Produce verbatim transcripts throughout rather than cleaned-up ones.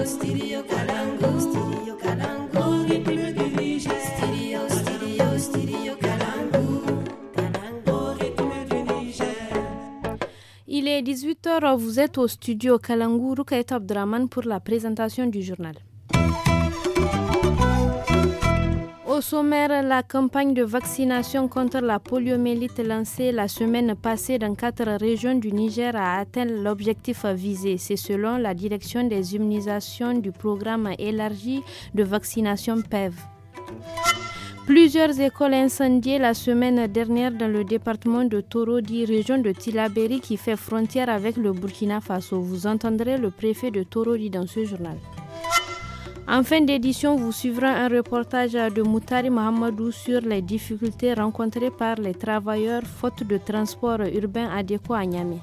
Studio Kalangu, Studio Kalangu, rythme du Niger. Studio, studio, studio Kalangu, Kalangu, rythme du Niger. Il est dix-huit heures, vous êtes au studio Kalangu, Rukaït Abdraman pour la présentation du journal. Au sommaire, la campagne de vaccination contre la poliomyélite lancée la semaine passée dans quatre régions du Niger a atteint l'objectif visé. C'est selon la direction des immunisations du programme élargi de vaccination P E V. Plusieurs écoles incendiées la semaine dernière dans le département de Torodi, région de Tillabéri qui fait frontière avec le Burkina Faso. Vous entendrez le préfet de Torodi dans ce journal. En fin d'édition, vous suivrez un reportage de Moutari Mahamadou sur les difficultés rencontrées par les travailleurs faute de transport urbain adéquat à Niamey.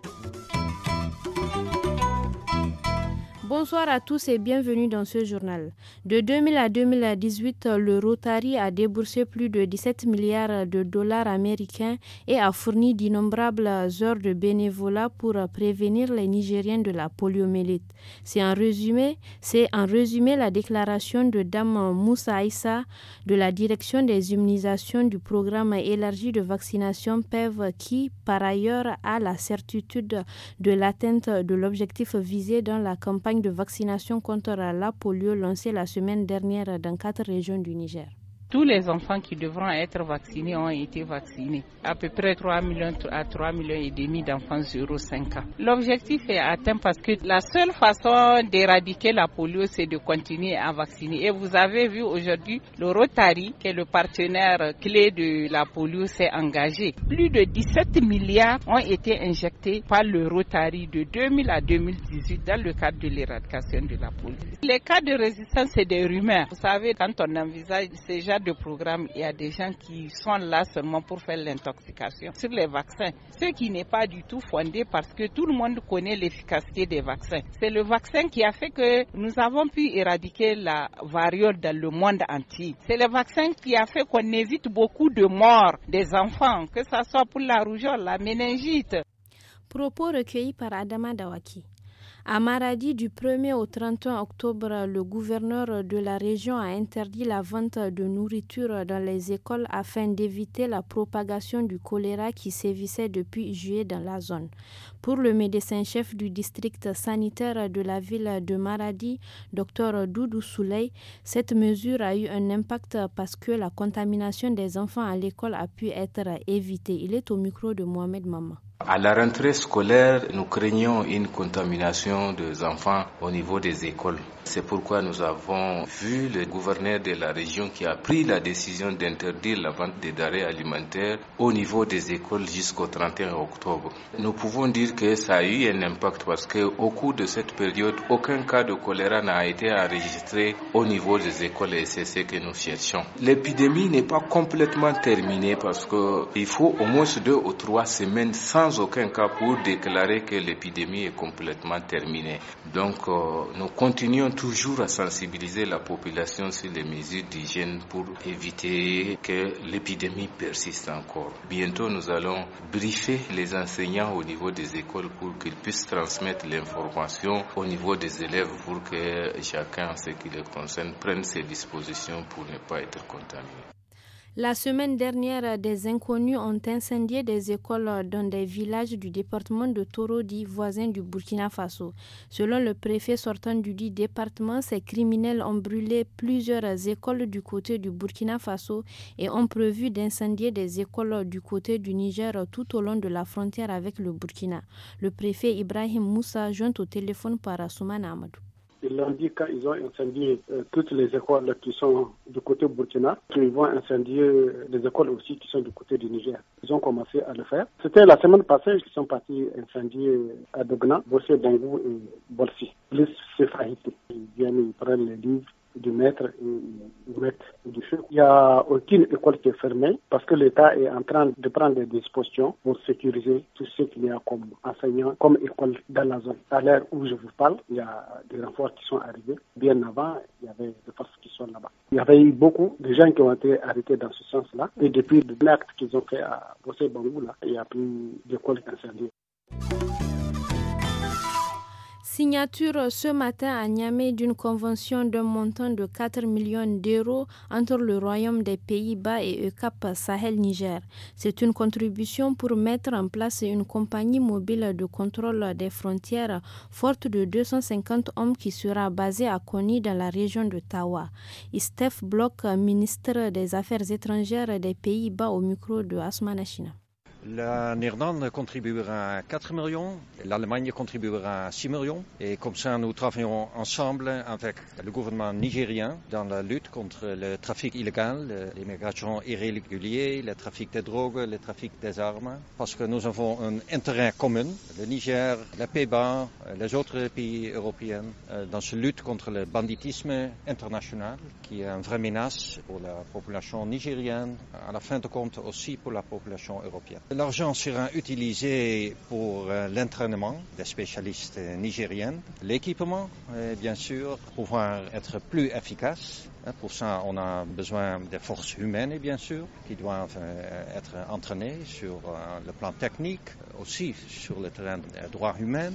Bonsoir à tous et bienvenue dans ce journal. De deux mille à deux mille dix-huit, le Rotary a déboursé plus de dix-sept milliards de dollars américains et a fourni d'innombrables heures de bénévolat pour prévenir les Nigériens de la poliomyélite. C'est en résumé, c'est en résumé la déclaration de Dame Moussa Aïssa de la direction des immunisations du programme élargi de vaccination P E V qui, par ailleurs, a la certitude de l'atteinte de l'objectif visé dans la campagne de vaccination contre la polio lancée la semaine dernière dans quatre régions du Niger. Tous les enfants qui devront être vaccinés ont été vaccinés. À peu près trois millions à trois millions et demi d'enfants zéro à cinq ans. L'objectif est atteint parce que la seule façon d'éradiquer la polio, c'est de continuer à vacciner. Et vous avez vu aujourd'hui, le Rotary, qui est le partenaire clé de la polio, s'est engagé. Plus de dix-sept milliards ont été injectés par le Rotary de deux mille à deux mille dix-huit dans le cadre de l'éradication de la polio. Les cas de résistance, c'est des rumeurs. Vous savez, quand on envisage ces genres de programme, il y a des gens qui sont là seulement pour faire l'intoxication. Sur les vaccins, ce qui n'est pas du tout fondé parce que tout le monde connaît l'efficacité des vaccins. C'est le vaccin qui a fait que nous avons pu éradiquer la variole dans le monde entier. C'est le vaccin qui a fait qu'on évite beaucoup de morts des enfants, que ce soit pour la rougeole, la méningite. Propos recueillis par Adama Dawaki. À Maradi, du premier au trente et un octobre, le gouverneur de la région a interdit la vente de nourriture dans les écoles afin d'éviter la propagation du choléra qui sévissait depuis juillet dans la zone. Pour le médecin-chef du district sanitaire de la ville de Maradi, Dr Doudou Souley, cette mesure a eu un impact parce que la contamination des enfants à l'école a pu être évitée. Il est au micro de Mohamed Mama. À la rentrée scolaire, nous craignons une contamination des enfants au niveau des écoles. C'est pourquoi nous avons vu le gouverneur de la région qui a pris la décision d'interdire la vente des denrées alimentaires au niveau des écoles jusqu'au trente et un octobre. Nous pouvons dire que ça a eu un impact parce qu'au cours de cette période, aucun cas de choléra n'a été enregistré au niveau des écoles et c'est ce que nous cherchons. L'épidémie n'est pas complètement terminée parce qu'il faut au moins deux ou trois semaines sans aucun cas pour déclarer que l'épidémie est complètement terminée. Donc euh, nous continuons toujours à sensibiliser la population sur les mesures d'hygiène pour éviter que l'épidémie persiste encore. Bientôt nous allons briefer les enseignants au niveau des écoles pour qu'ils puissent transmettre l'information au niveau des élèves pour que chacun, en ce qui les concerne, prenne ses dispositions pour ne pas être contaminé. La semaine dernière, des inconnus ont incendié des écoles dans des villages du département de Torodi, voisin du Burkina Faso. Selon le préfet sortant du dit département, ces criminels ont brûlé plusieurs écoles du côté du Burkina Faso et ont prévu d'incendier des écoles du côté du Niger tout au long de la frontière avec le Burkina. Le préfet Ibrahim Moussa joint au téléphone par Soumana Amadou. Ils l'ont dit quand ils ont incendié euh, toutes les écoles qui sont du côté Burkina, qu'ils vont incendier les écoles aussi qui sont du côté du Niger. Ils ont commencé à le faire. C'était la semaine passée qu'ils sont partis incendier à Dogna, Bossé Bangou et Bolsi. Plus c'est Fahité. Ils viennent, ils prennent les livres du maître et ils mettent du feu. Il n'y a aucune école qui est fermée parce que l'État est en train de prendre des dispositions pour sécuriser tout ce qu'il y a comme enseignants, comme école dans la zone. À l'heure où je vous parle, il y a des renforts qui sont arrivés. Bien avant, il y avait des forces qui sont là-bas. Il y avait eu beaucoup de gens qui ont été arrêtés dans ce sens-là. Et depuis l'acte qu'ils ont fait à Bossé Bangou, là, il n'y a plus d'école incendiée. Signature ce matin à Niamey d'une convention d'un montant de quatre millions d'euros entre le Royaume des Pays-Bas et E C A P Sahel Niger. C'est une contribution pour mettre en place une compagnie mobile de contrôle des frontières forte de deux cent cinquante hommes qui sera basée à Koni dans la région de Tawa. Steph Bloch, ministre des Affaires étrangères des Pays-Bas au micro de Asma Nachina. La Néerlande contribuera à quatre millions, l'Allemagne contribuera à six millions et comme ça nous travaillons ensemble avec le gouvernement nigérien dans la lutte contre le trafic illégal, l'immigration irrégulière, le trafic de drogue, le trafic des armes, parce que nous avons un intérêt commun, le Niger, les Pays-Bas, les autres pays européens, dans cette lutte contre le banditisme international qui est une vraie menace pour la population nigérienne, à la fin de compte aussi pour la population européenne. L'argent sera utilisé pour l'entraînement des spécialistes nigériens, l'équipement, et bien sûr, pour pouvoir être plus efficace. Pour ça, on a besoin des forces humaines, bien sûr, qui doivent être entraînées sur le plan technique, aussi sur le terrain des droits humains.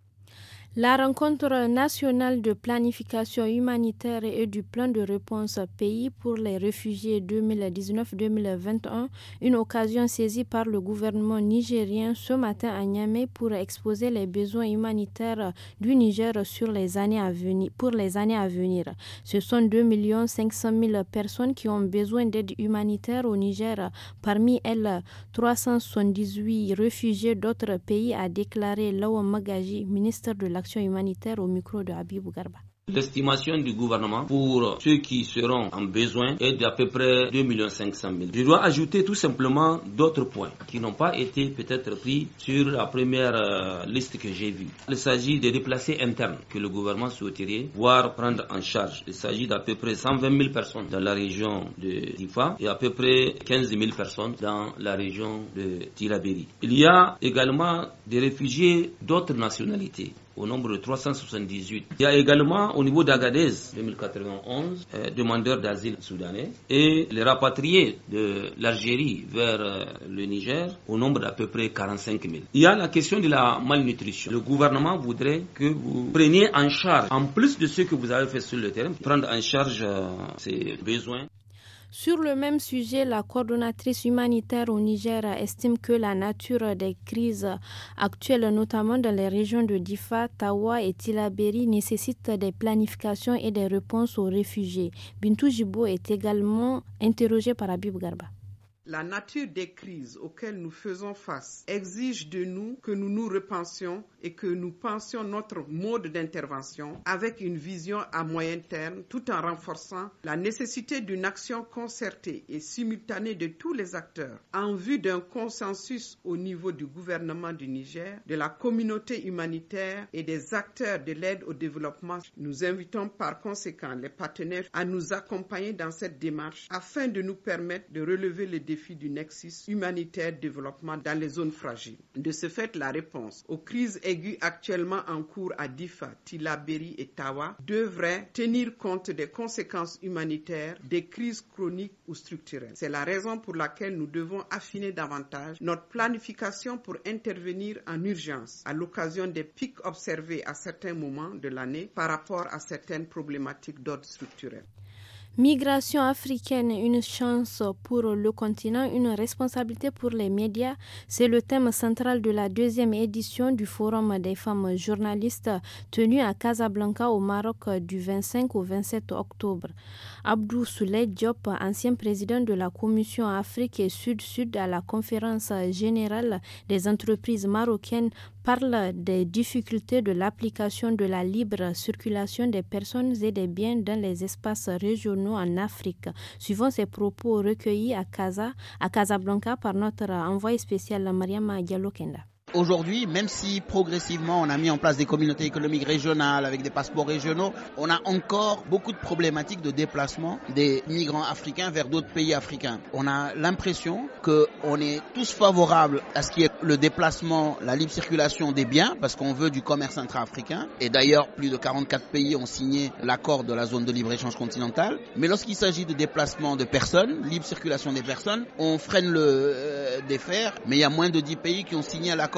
La rencontre nationale de planification humanitaire et du plan de réponse pays pour les réfugiés deux mille dix-neuf deux mille vingt et un, une occasion saisie par le gouvernement nigérien ce matin à Niamey pour exposer les besoins humanitaires du Niger sur les années à venir, pour les années à venir. Ce sont deux millions cinq cent mille personnes qui ont besoin d'aide humanitaire au Niger. Parmi elles, trois cent soixante-dix-huit réfugiés d'autres pays, a déclaré Lawa Magaji, ministre de la Action humanitaire au micro de Habibou Garba. L'estimation du gouvernement pour ceux qui seront en besoin est d'à peu près deux millions cinq cent mille. Je dois ajouter tout simplement d'autres points qui n'ont pas été peut-être pris sur la première euh, liste que j'ai vue. Il s'agit des déplacés internes que le gouvernement souhaiterait voir prendre en charge. Il s'agit d'à peu près cent vingt mille personnes dans la région de Difa et à peu près quinze mille personnes dans la région de Tilaberi. Il y a également des réfugiés d'autres nationalités au nombre de trois cent soixante-dix-huit. Il y a également au niveau d'Agadez, deux mille quatre-vingt-onze, euh, demandeurs d'asile soudanais et les rapatriés de l'Algérie vers euh, le Niger au nombre d'à peu près quarante-cinq mille. Il y a la question de la malnutrition. Le gouvernement voudrait que vous preniez en charge, en plus de ce que vous avez fait sur le terrain, prendre en charge euh, ces besoins. Sur le même sujet, la coordonnatrice humanitaire au Niger estime que la nature des crises actuelles, notamment dans les régions de Difa, Tawa et Tilaberi, nécessite des planifications et des réponses aux réfugiés. Bintou Jibo est également interrogée par Habib Garba. La nature des crises auxquelles nous faisons face exige de nous que nous nous repensions et que nous pensions notre mode d'intervention avec une vision à moyen terme tout en renforçant la nécessité d'une action concertée et simultanée de tous les acteurs en vue d'un consensus au niveau du gouvernement du Niger, de la communauté humanitaire et des acteurs de l'aide au développement. Nous invitons par conséquent les partenaires à nous accompagner dans cette démarche afin de nous permettre de relever les défis du nexus humanitaire-développement dans les zones fragiles. De ce fait, la réponse aux crises aiguës actuellement en cours à Difa, Tilaberi et Tawa devrait tenir compte des conséquences humanitaires des crises chroniques ou structurelles. C'est la raison pour laquelle nous devons affiner davantage notre planification pour intervenir en urgence à l'occasion des pics observés à certains moments de l'année par rapport à certaines problématiques d'ordre structurel. Migration africaine, une chance pour le continent, une responsabilité pour les médias, c'est le thème central de la deuxième édition du Forum des femmes journalistes tenu à Casablanca au Maroc du vingt-cinq au vingt-sept octobre. Abdou Souley Diop, ancien président de la Commission Afrique et Sud-Sud à la conférence générale des entreprises marocaines, parle des difficultés de l'application de la libre circulation des personnes et des biens dans les espaces régionaux en Afrique. Suivant ses propos recueillis à Casa, à Casablanca par notre envoyé spécial Mariama Diallo-Kenda. Aujourd'hui, même si progressivement on a mis en place des communautés économiques régionales avec des passeports régionaux, on a encore beaucoup de problématiques de déplacement des migrants africains vers d'autres pays africains. On a l'impression qu'on est tous favorables à ce qui est le déplacement, la libre circulation des biens, parce qu'on veut du commerce intra-africain. Et d'ailleurs, plus de quarante-quatre pays ont signé l'accord de la zone de libre-échange continentale. Mais lorsqu'il s'agit de déplacement de personnes, libre circulation des personnes, on freine le euh, défaire. Mais il y a moins de dix pays qui ont signé l'accord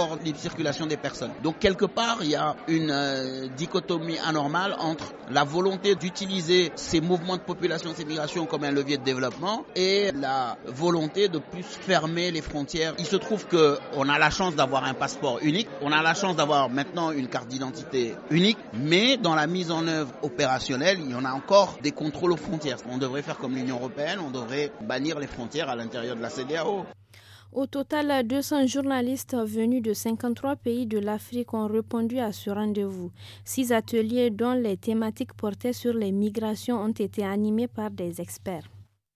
encore libre circulation des personnes. Donc quelque part, il y a une euh, dichotomie anormale entre la volonté d'utiliser ces mouvements de population, ces migrations comme un levier de développement et la volonté de plus fermer les frontières. Il se trouve qu'on a la chance d'avoir un passeport unique, on a la chance d'avoir maintenant une carte d'identité unique, mais dans la mise en œuvre opérationnelle, il y en a encore des contrôles aux frontières. On devrait faire comme l'Union européenne, on devrait bannir les frontières à l'intérieur de la C E D E A O. Au total, deux cents journalistes venus de cinquante-trois pays de l'Afrique ont répondu à ce rendez-vous. Six ateliers dont les thématiques portaient sur les migrations ont été animés par des experts.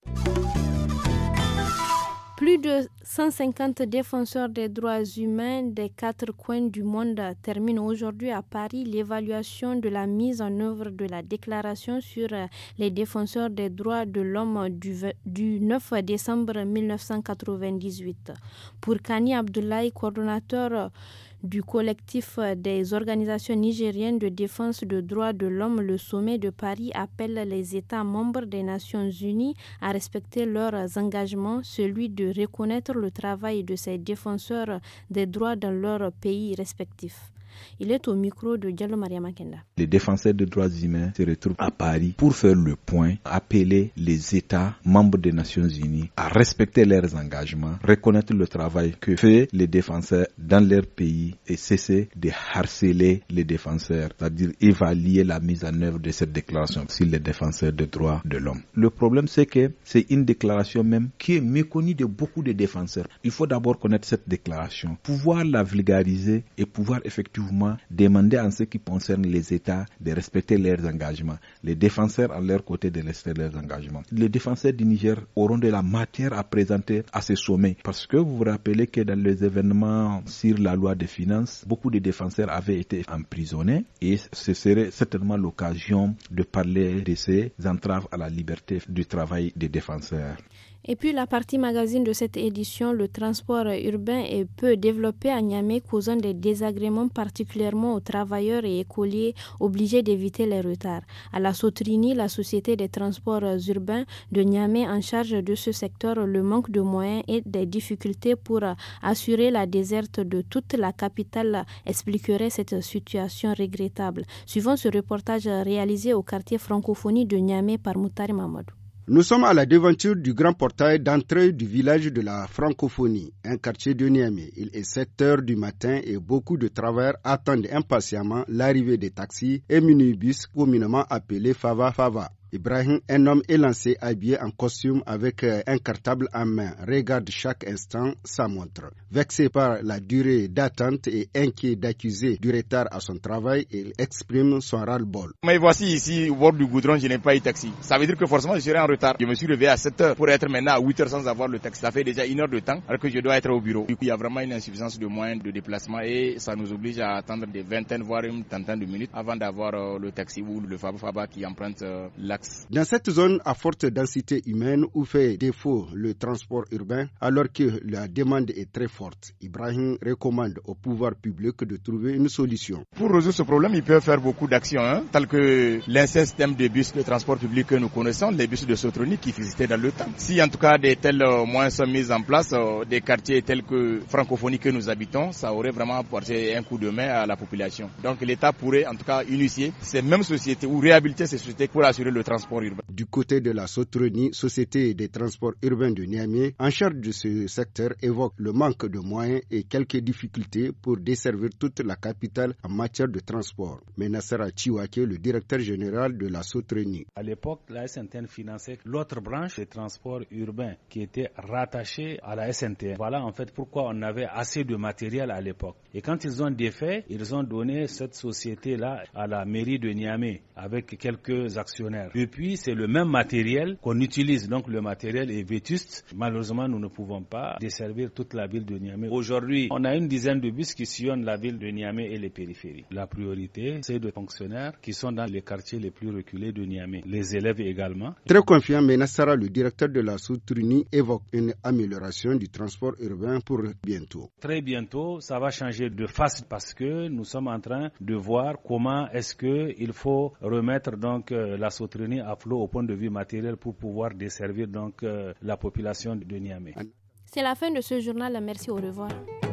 Plus de cent cinquante défenseurs des droits humains des quatre coins du monde terminent aujourd'hui à Paris l'évaluation de la mise en œuvre de la déclaration sur les défenseurs des droits de l'homme du, du neuf décembre mille neuf cent quatre-vingt-dix-huit. Pour Kani Abdoulaye, coordonnateur du collectif des organisations nigériennes de défense des droits de l'homme, le sommet de Paris appelle les États membres des Nations Unies à respecter leurs engagements, celui de reconnaître le travail de ces défenseurs des droits dans leurs pays respectifs. Il est au micro de Diallo Maria Makenda. Les défenseurs des droits humains se retrouvent à Paris pour faire le point, appeler les États membres des Nations Unies à respecter leurs engagements, reconnaître le travail que font les défenseurs dans leur pays et cesser de harceler les défenseurs, c'est-à-dire évaluer la mise en œuvre de cette déclaration sur les défenseurs des droits de l'homme. Le problème, c'est que c'est une déclaration même qui est méconnue de beaucoup de défenseurs. Il faut d'abord connaître cette déclaration, pouvoir la vulgariser et pouvoir effectivement demander en ce qui concerne les États de respecter leurs engagements, les défenseurs à leur côté de respecter leurs engagements. Les défenseurs du Niger auront de la matière à présenter à ce sommet parce que vous vous rappelez que dans les événements sur la loi des finances, beaucoup de défenseurs avaient été emprisonnés et ce serait certainement l'occasion de parler de ces entraves à la liberté du travail des défenseurs. Et puis la partie magazine de cette édition, le transport urbain est peu développé à Niamey, causant des désagréments particulièrement aux travailleurs et écoliers obligés d'éviter les retards. À la Sotrini, la société des transports urbains de Niamey en charge de ce secteur, le manque de moyens et des difficultés pour assurer la desserte de toute la capitale expliquerait cette situation regrettable. Suivant ce reportage réalisé au quartier francophonie de Niamey par Moutari Mamadou. Nous sommes à la devanture du grand portail d'entrée du village de la francophonie, un quartier de Niamey. Il est sept heures du matin et beaucoup de travailleurs attendent impatiemment l'arrivée des taxis et minibus communément appelés Fava Fava. Ibrahim, un homme élancé, habillé en costume avec un cartable en main, regarde chaque instant sa montre. Vexé par la durée d'attente et inquiet d'accuser du retard à son travail, il exprime son ras-le-bol. Mais voici ici, au bord du goudron, je n'ai pas eu taxi. Ça veut dire que forcément je serai en retard. Je me suis levé à sept heures pour être maintenant à huit heures sans avoir le taxi. Ça fait déjà une heure de temps alors que je dois être au bureau. Du coup, il y a vraiment une insuffisance de moyens de déplacement et ça nous oblige à attendre des vingtaines, voire une trentaine de minutes avant d'avoir euh, le taxi ou le Faba Faba qui emprunte euh, l'axe. Dans cette zone à forte densité humaine où fait défaut le transport urbain, alors que la demande est très forte, Ibrahim recommande au pouvoir public de trouver une solution. Pour résoudre ce problème, ils peuvent faire beaucoup d'actions, hein, telles que l'ancien système de bus de transport public que nous connaissons, les bus de Sotroni qui existaient dans le temps. Si en tout cas des tels euh, moyens sont mis en place, euh, des quartiers tels que francophonie que nous habitons, ça aurait vraiment apporté un coup de main à la population. Donc l'État pourrait en tout cas initier ces mêmes sociétés ou réhabiliter ces sociétés pour assurer le transport urbain. Du côté de la Sotroni, société des transports urbains de Niamey, en charge de ce secteur, évoque le manque de moyens et quelques difficultés pour desservir toute la capitale en matière de transport. Mais Nassara Chiwake, le directeur général de la Sotroni. À l'époque, la S N T N finançait l'autre branche des transports urbains qui était rattachée à la S N T N. Voilà en fait pourquoi on avait assez de matériel à l'époque. Et quand ils ont défait, ils ont donné cette société-là à la mairie de Niamey avec quelques actionnaires. Depuis, c'est le même matériel qu'on utilise. Donc le matériel est vétuste. Malheureusement, nous ne pouvons pas desservir toute la ville de Niamey. Aujourd'hui, on a une dizaine de bus qui sillonnent la ville de Niamey et les périphéries. La priorité, c'est de fonctionnaires qui sont dans les quartiers les plus reculés de Niamey. Les élèves également. Très confiant, Menassara, le directeur de la Sotroni, évoque une amélioration du transport urbain pour bientôt. Très bientôt, ça va changer de face parce que nous sommes en train de voir comment est-ce qu'il faut remettre donc euh, la Sotroni à flot au point de vue matériel pour pouvoir desservir donc euh, la population de Niamey. C'est la fin de ce journal. Merci, au revoir.